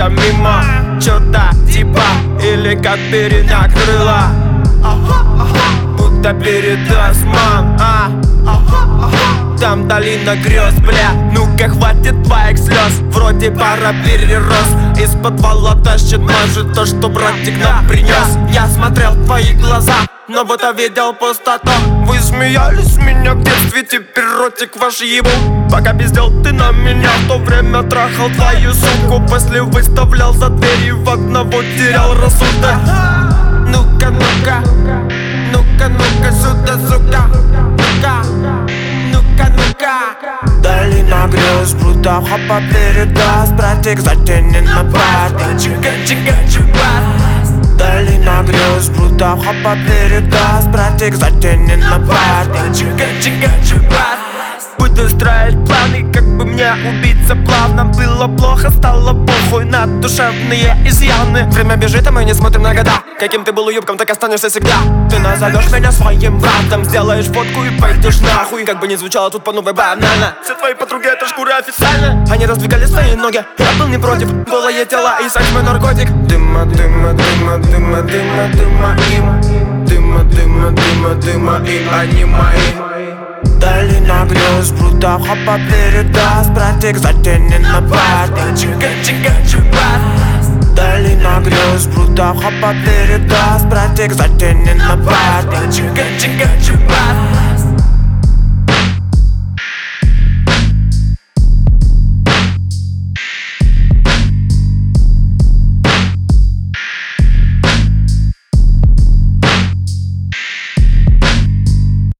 пронесся мимо. Чё-то типа или как перенакрыло, будто перед осман. Там долина грез, бля, ну-ка хватит твоих слез. Вроде пора перерос, из подвала тащит может то, что братик нам принес. Я смотрел в твои глаза, но будто видел пустоту. Вы смеялись с меня в детстве, теперь ротик ваш ебу. Пока пиздел ты на меня, в то время трахал твою сумку. После выставлял за дверь и в одного терял рассудок. Ну-ка, ну-ка, ну-ка, ну-ка, сюда, сука. Ну-ка, ну-ка, ну-ка. Долина грез, круто, хопа передаст. Братик, затяни на пару. Чика-чика-чика. Долина грез, круто, хопа передаст. Братик, затяни на пару. Чика-чика-чика. Буду строить планы, как бы мне убиться плавно. Было плохо, стало похуй на душевные изъяны. Время бежит, а мы не смотрим на года. Каким ты был уебком, так останешься всегда. Ты назовешь меня своим братом, сделаешь фотку и пойдешь нахуй. Как бы ни звучало тут по новой банально. Все твои подруги это шкура официально. Они раздвигали свои ноги, я был не против. Голые тела и секс мой наркотик. Дыма, дыма, дыма, дыма, дыма, дыма им. Дыма, дыма, дыма, дыма и они мои. Долина грез, круто, хопа передаст. Братик, затяни на пару. Чика-чика-чика. Долина грез, круто, хопа передаст. Братик, затяни на пару. Чика-чика-чика.